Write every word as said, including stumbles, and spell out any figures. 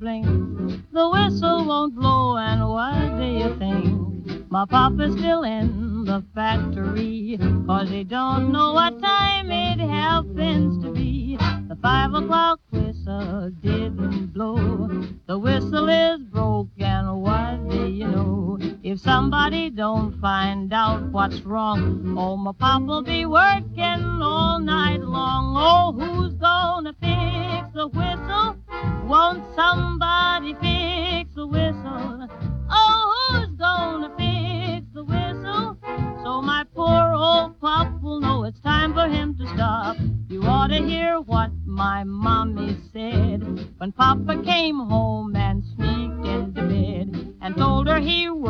blink, the whistle won't blow, and what do you think? My papa's still in the factory, 'cause he don't know what time it happens to be. The five o'clock whistle didn't blow, the whistle is broke, and what do you know? If somebody don't find out what's wrong, oh, my papa'll be working all night long. Oh, who's gonna fix the whistle? Won't somebody fix the whistle? Oh, who's gonna fix the whistle? So my poor old pop will know it's time for him to stop. You ought to hear what my mommy said when Papa came home and sneaked into bed and told her he